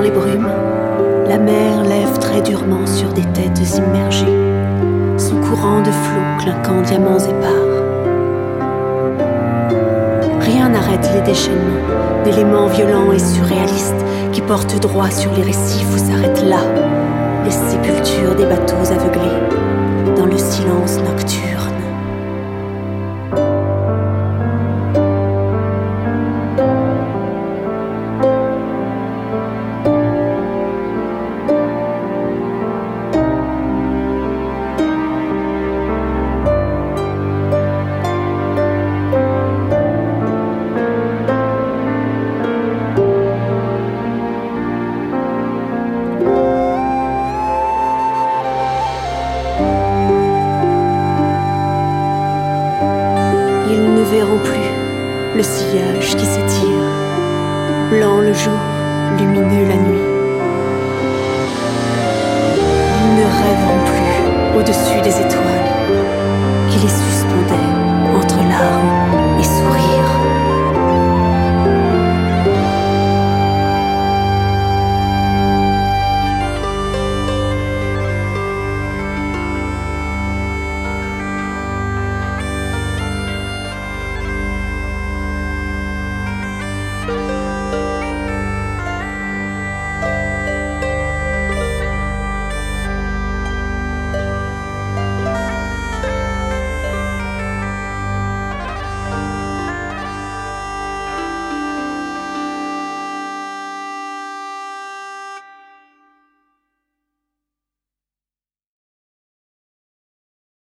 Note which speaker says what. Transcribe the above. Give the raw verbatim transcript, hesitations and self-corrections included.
Speaker 1: les brumes, la mer lève très durement sur des têtes immergées son courant de flots clinquant diamants épars. Rien n'arrête les déchaînements d'éléments violents et surréalistes qui portent droit sur les récifs où s'arrêtent là les sépultures des bateaux aveuglés dans le silence nocturne. Ils ne verront plus le sillage qui s'étire, blanc le jour, lumineux la nuit. Ils ne rêveront plus au-dessus des étoiles.